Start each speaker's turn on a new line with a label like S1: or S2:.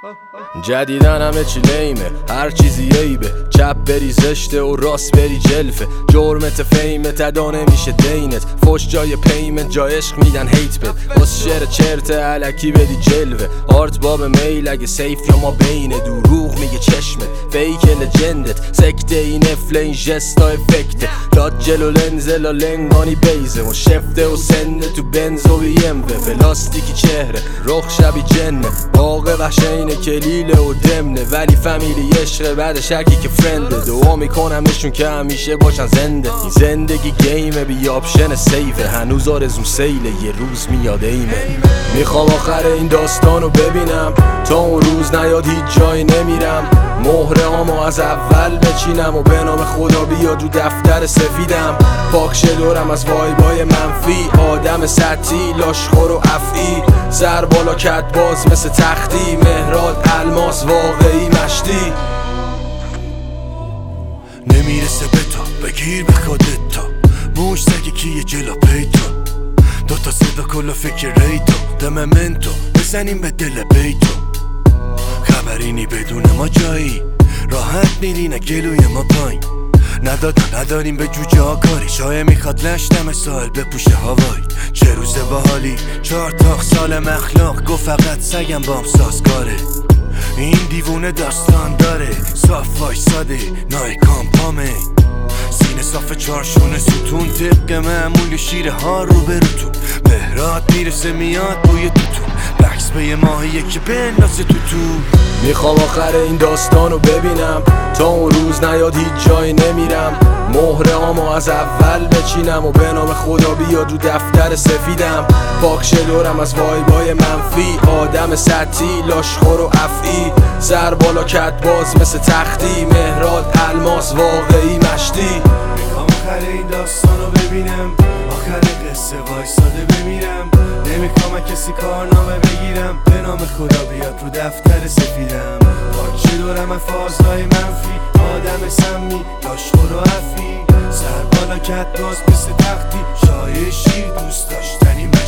S1: جدیدن همه چی لیمه، هر چیزی عیبه. چپ بری زشته و راست بری جلفه. جرمت فیمه تدا نمیشه دینت. فوش جای پیمنت، جای عشق میدن هیت بد. بس شعر چرت علکی بدی جلوه. آرت باب میل اگه سیف یا ما بینه. دروغ میگه چشمت فیک لجندت. سکته این افل این جستا افکته. داد جلو لنزلا لنگانی بیزه و شفته و سنده تو بنز و بیموه. پلاستیکی چهره رخ شبی جنه. باقه وحشینه کلیله و دمنه. ولی فامیلی عشقه بعد شکی که فرنده. دعا میکنمشون که همیشه باشن زنده. این زندگی گیمه بی آپشن سیفه. هنوز آرزوم سیله یه روز میاد ایمه. میخوام آخر این داستانو ببینم. تا اون روز نیاد هیچ جایی نمیرم. مهره هامو از اول بچینم و به نام خدا بیاد رو دفتر سفیدم. پاک دورم از وایبای منفی. آدم سطحی لاشخور و افعی. سر بالا کت باز مثل تختی. مهراد الماس واقعی مشتی.
S2: نمیرسه به تا بگیر به خودت تا. موش سگی کیه جلا پیدا. دوتا صدا کلا فکر ریتو. دممنتو بزنیم به دل بیتو. خبرینی بدون ما جایی. راحت میرینه گلوی ما پایین. نداریم به جوجه ها کاری. شایه میخواد لشتم سال بپوشه هوایی. چه روز باحالی 4 تا سال اخلاق. گفت فقط سگم بام سازگاره. این دیوونه داستان داره. صاف وایساده نایکان پامه. سینه صاف چارشونه ستون. طبق معمول شیر ها رو بروتون. مهرات میرسه میاد بوی توتون. بکس به یه ماهیه که بندازه توتون.
S1: میخوام آخر این داستانو ببینم. تا اون روز نیاد هیچ جایی نمیرم. مهره هامو از اول بچینم و به نام خدا بیاد رو دفتر سفیدم. پاک دورم از وایبای منفی. آدم سطحی لاشخور و افعی. سر بالا کت باز مثل تختی. مهراد الماس واقعی مشتی.
S2: میخوام آخر این داستانو ببینم. آخر قصه وایساده بمیرم. نمیخوام کسی کارنامه بگیرم. به نام خدا بیاد رو دفتر سفیدم. پاک دورم از فازهای منفی. آدم سمی لاشخور و افی. سر بالا کت باز مثل تختی. شایه شیر دوست داشتنی